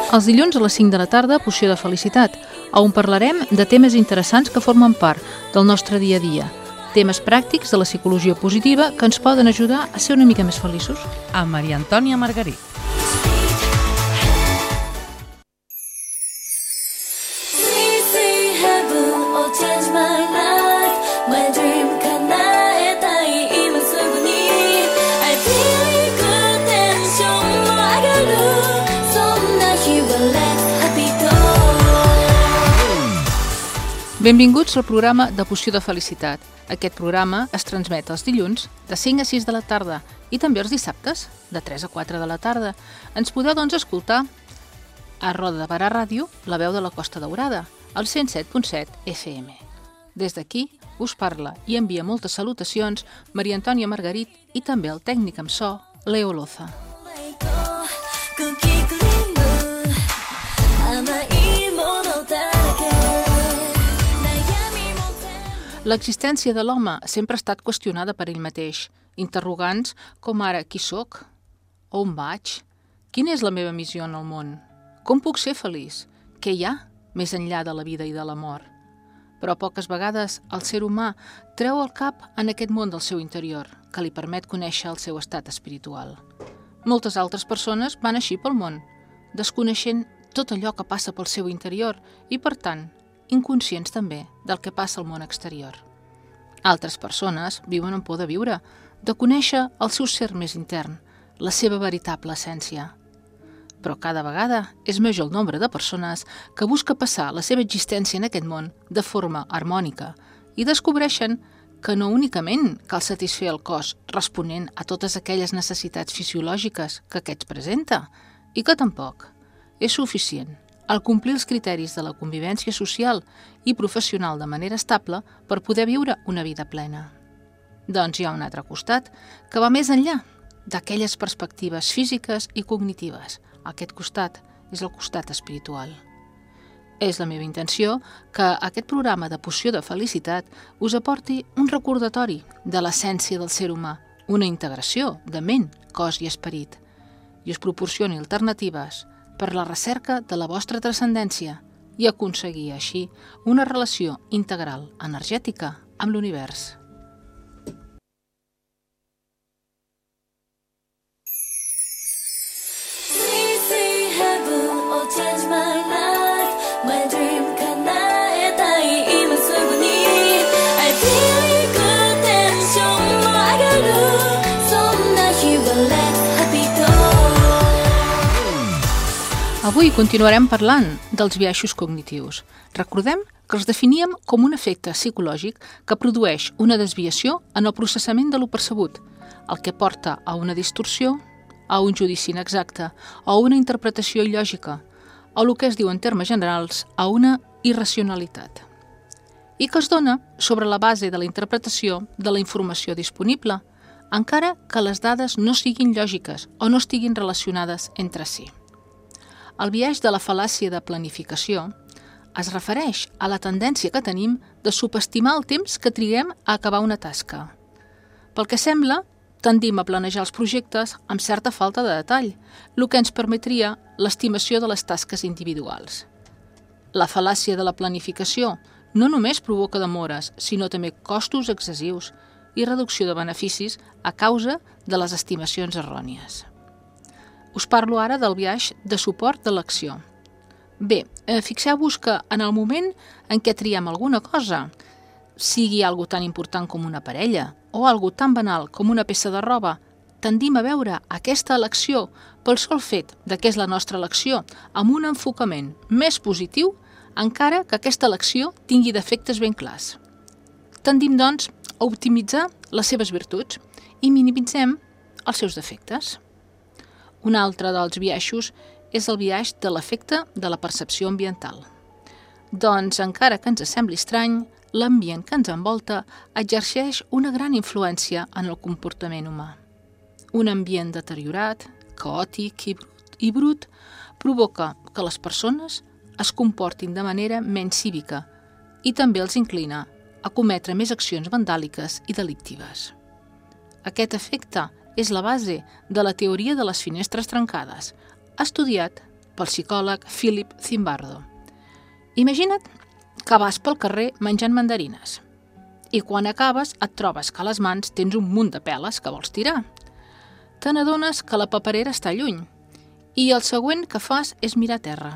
Els dilluns a les 5 de la tarda, Poció de Felicitat, on parlarem de temes interessants que formen part del nostre dia a dia, temes pràctics de la psicologia positiva que ens poden ajudar a ser una mica més feliços. Amb Maria Antònia Margarit. Benvinguts al programa de Poció de Felicitat. Aquest programa es transmet els dilluns de 5 a 6 de la tarda i també els dissabtes de 3 a 4 de la tarda. Ens podeu, doncs, escoltar a Roda de Barà Ràdio, la veu de la Costa Daurada, al 107.7 FM. Des d'aquí us parla i envia moltes salutacions Maria Antònia Margarit i també el tècnic amb so, Leo Loza. L'existència de l'home sempre ha estat qüestionada per ell mateix, interrogants com ara qui sóc, on vaig, quina és la meva missió en el món, com puc ser feliç, què hi ha més enllà de la vida i de la mort. Però poques vegades el ser humà treu el cap en aquest món del seu interior, que li permet conèixer el seu estat espiritual. Moltes altres persones van així pel món, desconeixent tot allò que passa pel seu interior i, per tant, inconscients també del que passa al món exterior. Altres persones viuen en por de viure, de conèixer el seu ser més intern, la seva veritable essència. Però cada vegada és major el nombre de persones que busca passar la seva existència en aquest món de forma harmònica i descobreixen que no únicament cal satisfer el cos responent a totes aquelles necessitats fisiològiques que aquest presenta i que tampoc és suficient al complir els criteris de la convivència social i professional de manera estable per poder viure una vida plena. Doncs hi ha un altre costat que va més enllà d'aquelles perspectives físiques i cognitives. Aquest costat és el costat espiritual. És la meva intenció que aquest programa de Poció de Felicitat us aporti un recordatori de l'essència del ser humà, una integració de ment, cos i esperit, i us proporcioni alternatives per la recerca de la vostra transcendència i aconseguir així una relació integral energètica amb l'univers. Avui continuarem parlant dels biaixos cognitius. Recordem que els definíem com un efecte psicològic que produeix una desviació en el processament de lo percebut, el que porta a una distorsió, a un judici inexacte, a una interpretació il·lògica, o el que es diu en termes generals, a una irracionalitat. I que es dona sobre la base de la interpretació de la informació disponible, encara que les dades no siguin lògiques o no estiguin relacionades entre si. El biaix de la fal·làcia de planificació es refereix a la tendència que tenim de subestimar el temps que triguem a acabar una tasca. Pel que sembla, tendim a planejar els projectes amb certa falta de detall, el que ens permetria l'estimació de les tasques individuals. La fal·làcia de la planificació no només provoca demores, sinó també costos excessius i reducció de beneficis a causa de les estimacions errònies. Us parlo ara del biaix de suport de l'acció. Bé, fixeu-vos que en el moment en què triem alguna cosa, sigui algo tan important com una parella o algo tan banal com una peça de roba, tendim a veure aquesta elecció pel sol fet de que és la nostra elecció amb un enfocament més positiu, encara que aquesta elecció tingui defectes ben clars. Tendim, doncs, a optimitzar les seves virtuts i minimitzem els seus defectes. Un altre dels biaixos és el biaix de l'efecte de la percepció ambiental. Doncs, encara que ens sembli estrany, l'ambient que ens envolta exerceix una gran influència en el comportament humà. Un ambient deteriorat, caòtic i brut provoca que les persones es comportin de manera menys cívica i també els inclina a cometre més accions vandàliques i delictives. Aquest efecte és la base de la teoria de les finestres trencades, estudiat pel psicòleg Philip Zimbardo. Imagina't que vas pel carrer menjant mandarines i quan acabes et trobes que a les mans tens un munt de peles que vols tirar. Te n'adones que la paperera està lluny i el següent que fas és mirar a terra.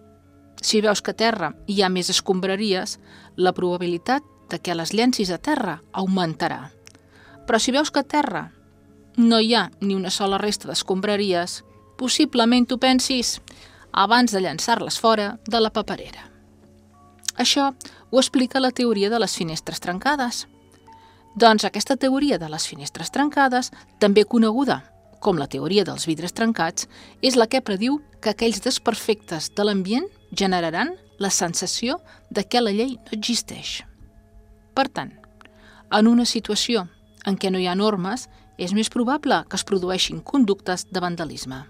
Si veus que a terra hi ha més escombraries, la probabilitat de que les llencis a terra augmentarà. Però si veus que a terra no hi ha ni una sola resta d'escombraries, possiblement tu pensis abans de llançar-les fora de la paperera. Això ho explica la teoria de les finestres trencades. Doncs aquesta teoria de les finestres trencades, també coneguda com la teoria dels vidres trencats, és la que prediu que aquells desperfectes de l'ambient generaran la sensació de que la llei no existeix. Per tant, en una situació en què no hi ha normes, és més probable que es produeixin conductes de vandalisme.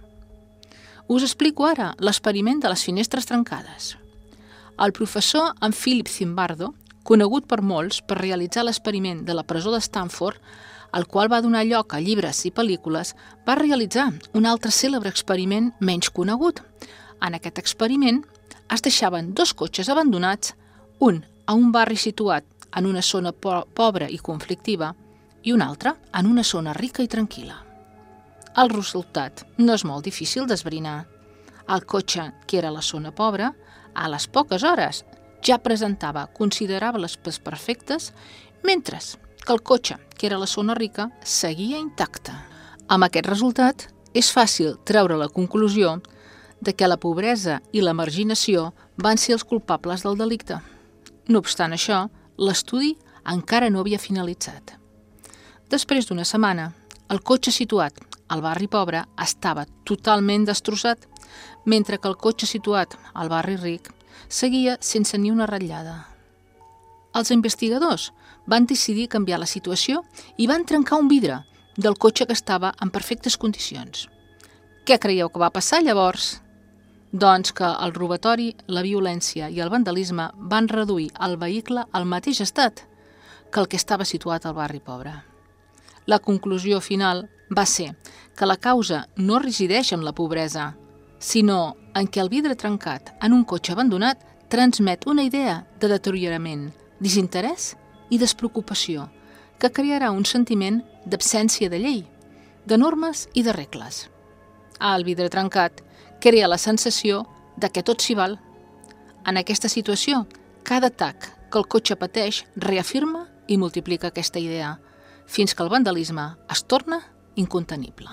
Us explico ara l'experiment de les finestres trencades. El professor en Philip Zimbardo, conegut per molts per realitzar l'experiment de la presó de Stanford, el qual va donar lloc a llibres i pel·lícules, va realitzar un altre cèlebre experiment menys conegut. En aquest experiment es deixaven 2 cotxes abandonats, un a un barri situat en una zona pobra i conflictiva i un altre en una zona rica i tranquil·la. El resultat no és molt difícil d'esbrinar. El cotxe, que era a la zona pobra, a les poques hores ja presentava considerables desperfectes, mentre que el cotxe, que era a la zona rica, seguia intacte. Amb aquest resultat, és fàcil treure la conclusió de que la pobresa i la marginació van ser els culpables del delicte. No obstant això, l'estudi encara no havia finalitzat. Després d'una setmana, el cotxe situat al barri pobre estava totalment destrossat, mentre que el cotxe situat al barri ric seguia sense ni una ratllada. Els investigadors van decidir canviar la situació i van trencar un vidre del cotxe que estava en perfectes condicions. Què creieu que va passar llavors? Doncs que el robatori, la violència i el vandalisme van reduir el vehicle al mateix estat que el que estava situat al barri pobre. La conclusió final va ser que la causa no resideix en la pobresa, sinó en què el vidre trencat en un cotxe abandonat transmet una idea de deteriorament, desinterès i despreocupació, que crearà un sentiment d'absència de llei, de normes i de regles. El vidre trencat crea la sensació de que tot s'hi val. En aquesta situació, cada atac que el cotxe pateix reafirma i multiplica aquesta idea, fins que el vandalisme es torna incontenible.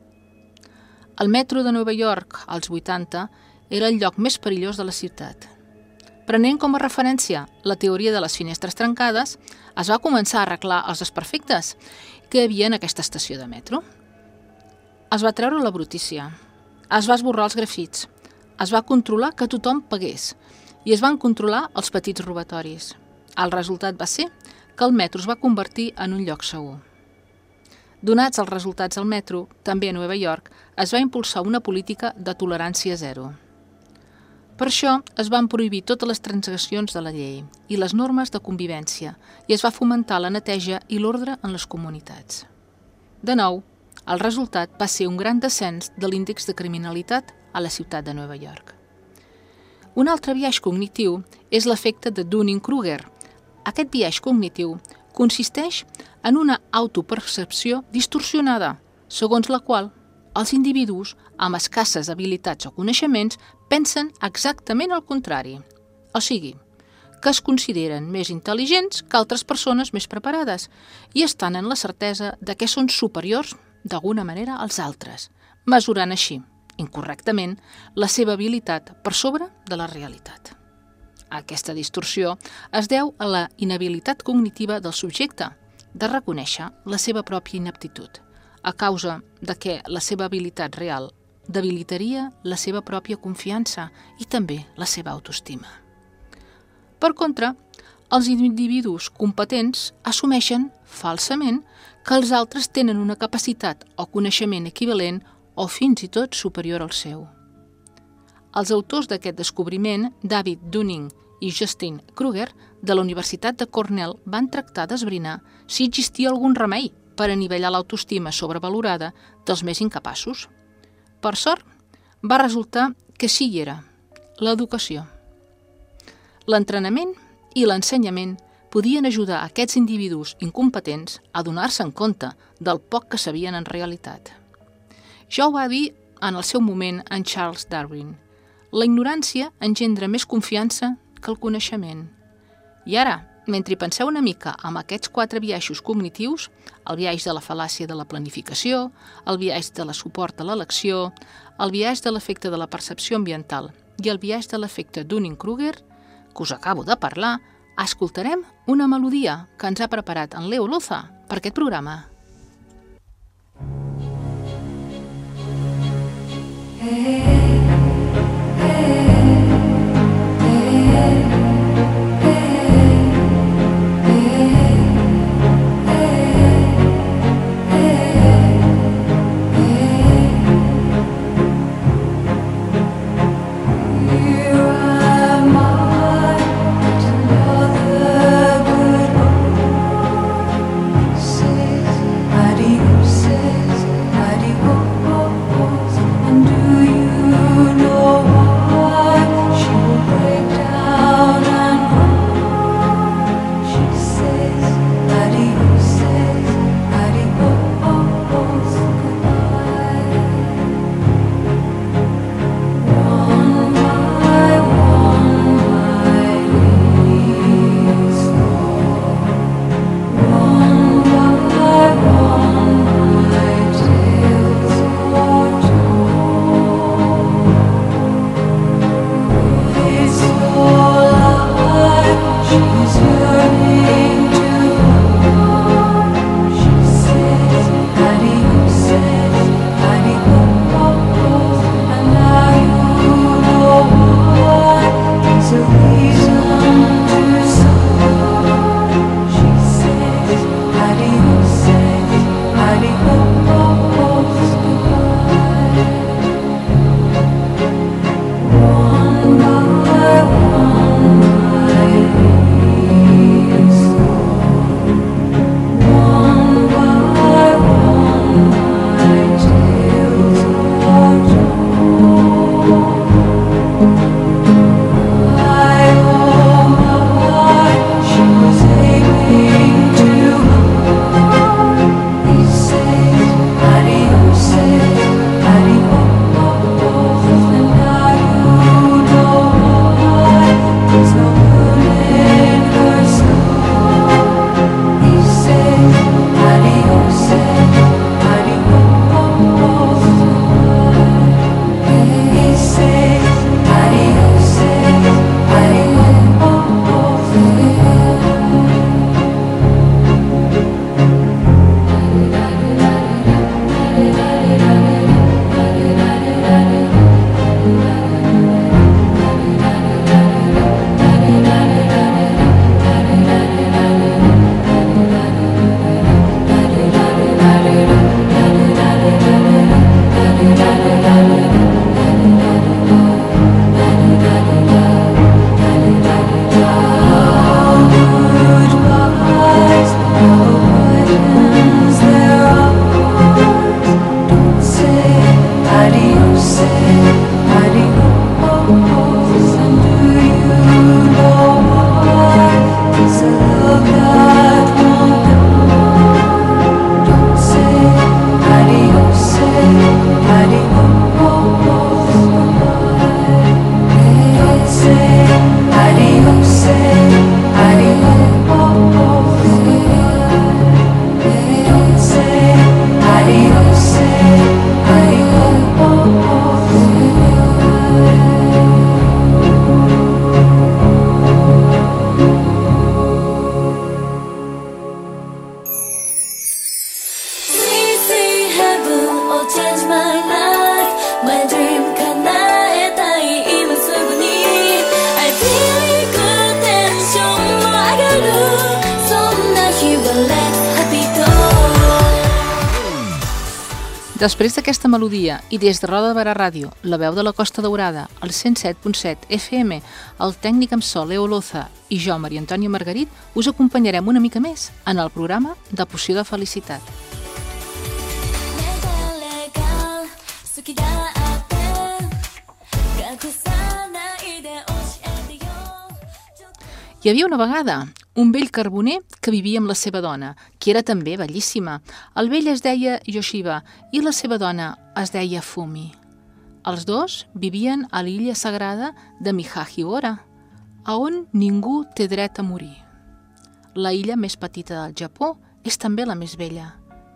El metro de Nova York, als 80, era el lloc més perillós de la ciutat. Prenent com a referència la teoria de les finestres trencades, es va començar a arreglar els desperfectes que hi havia en aquesta estació de metro. Es va treure la brutícia, es va esborrar els grafits, es va controlar que tothom pagués i es van controlar els petits robatoris. El resultat va ser que el metro es va convertir en un lloc segur. Donats els resultats del metro, també a Nova York, es va impulsar una política de tolerància zero. Per això es van prohibir totes les transgressions de la llei i les normes de convivència i es va fomentar la neteja i l'ordre en les comunitats. De nou, el resultat va ser un gran descens de l'índex de criminalitat a la ciutat de Nova York. Un altre biaix cognitiu és l'efecte de Dunning-Kruger. Aquest biaix cognitiu consisteix en una autopercepció distorsionada, segons la qual els individus amb escasses habilitats o coneixements pensen exactament el contrari, o sigui, que es consideren més intel·ligents que altres persones més preparades i estan en la certesa de que són superiors d'alguna manera als altres, mesurant així, incorrectament, la seva habilitat per sobre de la realitat. Aquesta distorsió es deu a la inhabilitat cognitiva del subjecte de reconèixer la seva pròpia inaptitud, a causa de que la seva habilitat real debilitaria la seva pròpia confiança i també la seva autoestima. Per contra, els individus competents assumeixen falsament que els altres tenen una capacitat o coneixement equivalent o fins i tot superior al seu. Els autors d'aquest descobriment, David Dunning i Justin Kruger, de la Universitat de Cornell, van tractar d'esbrinar si existia algun remei per anivellar l'autoestima sobrevalorada dels més incapaços. Per sort, va resultar que sí hi era, l'educació. L'entrenament i l'ensenyament podien ajudar aquests individus incompetents a donar-se en compte del poc que sabien en realitat. Ja ho va dir en el seu moment en Charles Darwin: la ignorància engendra més confiança que el coneixement. I ara, mentre hi penseu una mica amb aquests 4 biaixos cognitius, el biaix de la fal·làcia de la planificació, el biaix de la suport a l'elecció, el biaix de l'efecte de la percepció ambiental i el biaix de l'efecte Dunning-Kruger, que us acabo de parlar, escoltarem una melodia que ens ha preparat en Leo Loza per aquest programa. Després d'aquesta melodia i des de Roda de Barà Ràdio, la veu de la Costa Daurada, el 107.7 FM, el tècnic amb so Leo Loza i jo, Maria Antònia Margarit, us acompanyarem una mica més en el programa de Poció de Felicitat. Hi havia una vegada un vell carboner que vivia amb la seva dona, que era també bellíssima. El vell es deia Yoshiba i la seva dona es deia Fumi. Els dos vivien a l'illa sagrada de Mihajibora, a on ningú té dret a morir. La illa més petita del Japó és també la més vella.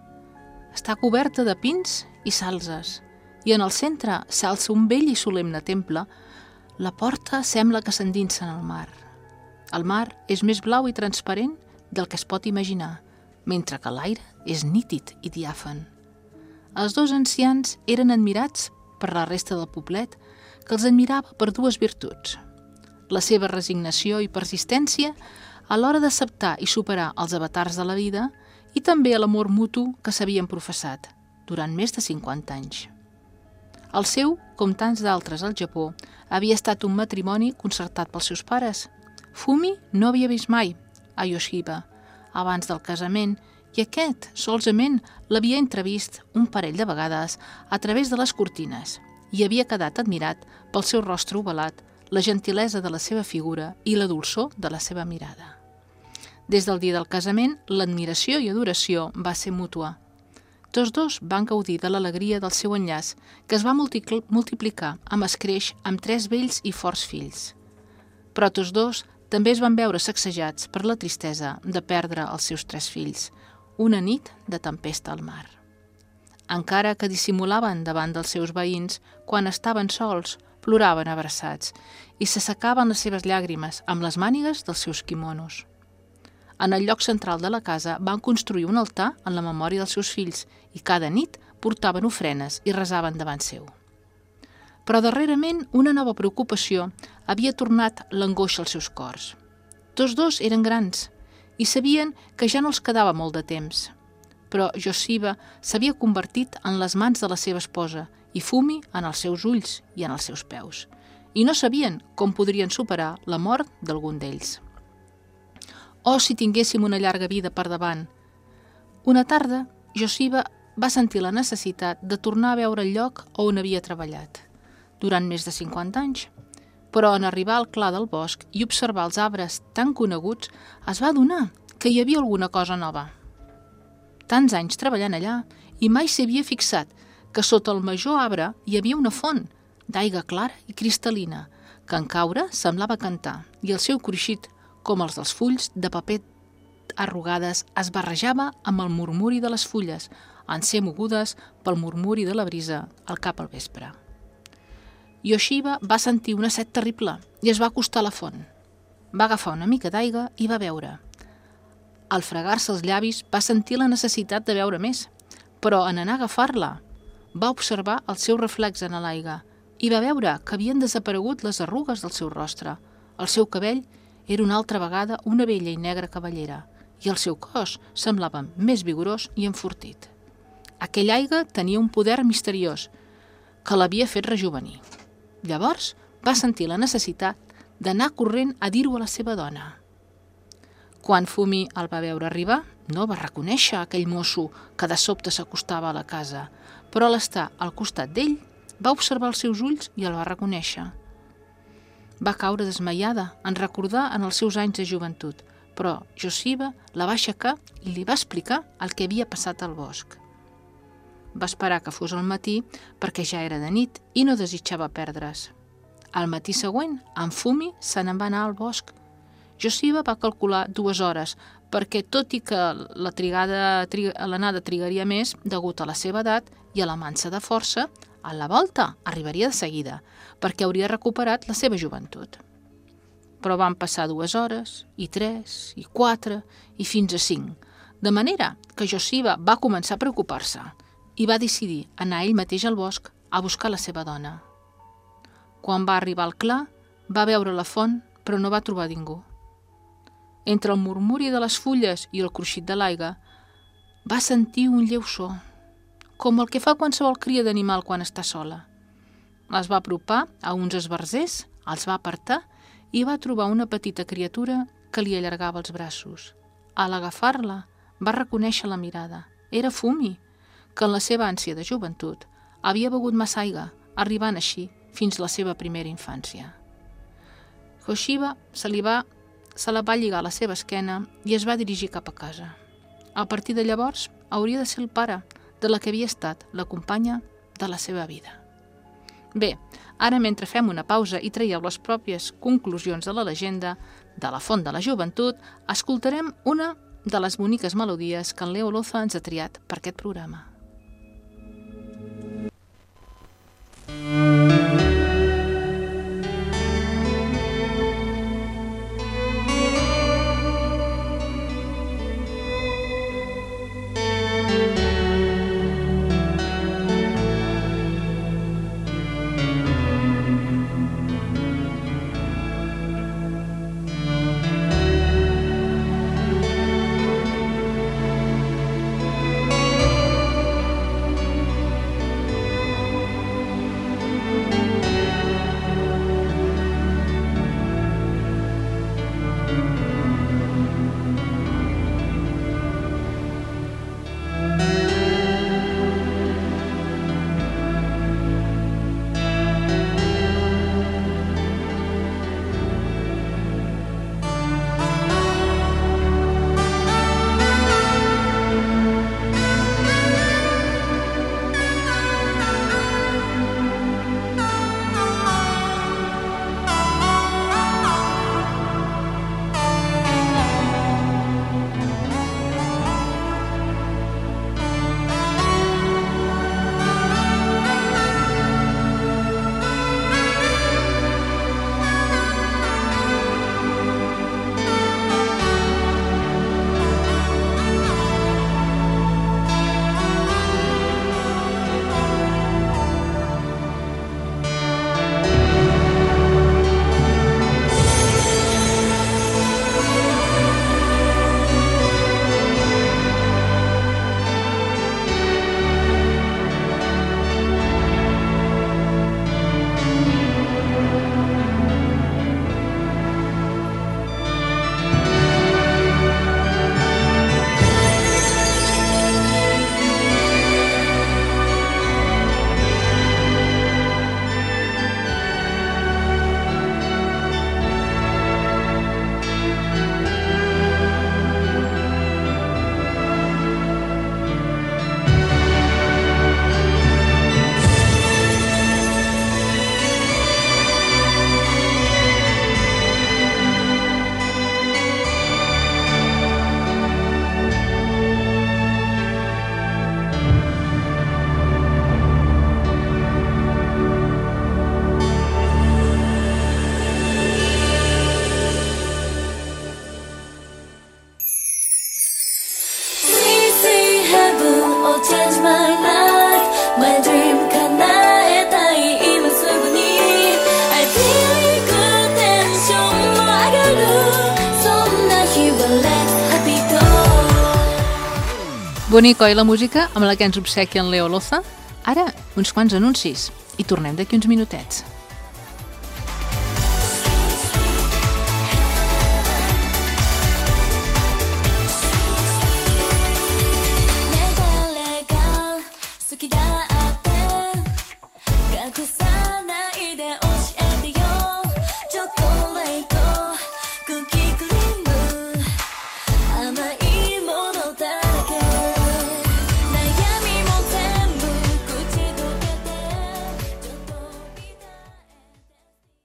Està coberta de pins i salzes, i en el centre s'alça un vell i solemne temple. La porta sembla que s'endinsa en el mar. El mar és més blau i transparent del que es pot imaginar, mentre que l'aire és nítid i diàfan. Els dos ancians eren admirats per la resta del poblet, que els admirava per dues virtuts: la seva resignació i persistència a l'hora d'acceptar i superar els avatars de la vida i també l'amor mutu que s'havien professat durant més de 50 anys. El seu, com tants d'altres al Japó, havia estat un matrimoni concertat pels seus pares. Fumi no havia vist mai a Yoshiba abans del casament i aquest solament l'havia entrevist un parell de vegades a través de les cortines i havia quedat admirat pel seu rostre ovalat, la gentilesa de la seva figura i la dolçor de la seva mirada. Des del dia del casament, l'admiració i adoració va ser mútua. Tots dos van gaudir de l'alegria del seu enllaç, que es va multiplicar amb escreix amb 3 vells i forts fills. Però tots dos també es van veure sacsejats per la tristesa de perdre els seus 3 fills, una nit de tempesta al mar. Encara que dissimulaven davant dels seus veïns, quan estaven sols, ploraven abraçats i s'assecaven les seves llàgrimes amb les mànigues dels seus quimonos. En el lloc central de la casa van construir un altar en la memòria dels seus fills i cada nit portaven ofrenes i resaven davant seu. Però darrerament una nova preocupació havia tornat l'angoixa als seus cors. Tots dos eren grans i sabien que ja no els quedava molt de temps. Però Yoshiba s'havia convertit en les mans de la seva esposa i Fumi en els seus ulls i en els seus peus. I no sabien com podrien superar la mort d'algun d'ells. Oh, si tinguéssim una llarga vida per davant! Una tarda, Yoshiba va sentir la necessitat de tornar a veure el lloc on havia treballat durant més de 50 anys. Però en arribar al clar del bosc i observar els arbres tan coneguts, es va adonar que hi havia alguna cosa nova. Tants anys treballant allà i mai s'havia fixat que sota el major arbre hi havia una font d'aigua clara i cristal·lina que en caure semblava cantar i el seu cruixit, com els dels fulls de paper arrugades, es barrejava amb el murmuri de les fulles en ser mogudes pel murmuri de la brisa al cap al vespre. Yoshiba va sentir una set terrible i es va acostar a la font. Va agafar una mica d'aigua i va beure. Al fregar-se els llavis va sentir la necessitat de beure més, però en anar a agafar-la va observar el seu reflex en l'aigua i va veure que havien desaparegut les arrugues del seu rostre. El seu cabell era una altra vegada una vella i negra cabellera i el seu cos semblava més vigorós i enfortit. Aquella aigua tenia un poder misteriós que l'havia fet rejovenir. Llavors va sentir la necessitat d'anar corrent a dir-ho a la seva dona. Quan Fumi el va veure arribar, no va reconèixer aquell mosso que de sobte s'acostava a la casa, però a l'estar al costat d'ell va observar els seus ulls i el va reconèixer. Va caure desmaiada en recordar en els seus anys de joventut, però Yoshiba la va aixecar i li va explicar el que havia passat al bosc. Va esperar que fos el matí perquè ja era de nit i no desitjava perdre's. Al matí següent, en Fumi se n'en va anar al bosc. Yoshiba va calcular 2 hores perquè, tot i que l'anada trigaria més degut a la seva edat i a la manca de força, a la volta arribaria de seguida perquè hauria recuperat la seva joventut. Però van passar 2 hores, i 3, i 4, i fins a 5, de manera que Yoshiba va començar a preocupar-se i va decidir anar ell mateix al bosc a buscar la seva dona. Quan va arribar al clar, va veure la font, però no va trobar ningú. Entre el murmuri de les fulles i el cruixit de l'aigua, va sentir un lleu so, com el que fa qualsevol cria d'animal quan està sola. Es va apropar a uns esbarzers, els va apartar i va trobar una petita criatura que li allargava els braços. A l'agafar-la, va reconèixer la mirada. Era Fumi, que en la seva ànsia de joventut havia begut massa aigua, arribant així fins la seva primera infància. Hoshiba se la va lligar a la seva esquena i es va dirigir cap a casa. A partir de llavors, hauria de ser el pare de la que havia estat la companya de la seva vida. Bé, ara mentre fem una pausa i traieu les pròpies conclusions de la llegenda de la Font de la Joventut, escoltarem una de les boniques melodies que en Leo Loza ens ha triat per aquest programa. Bonic, oi, la música amb la que ens obsequia en Leo Loza? Ara, uns quants anuncis i tornem d'aquí uns minutets.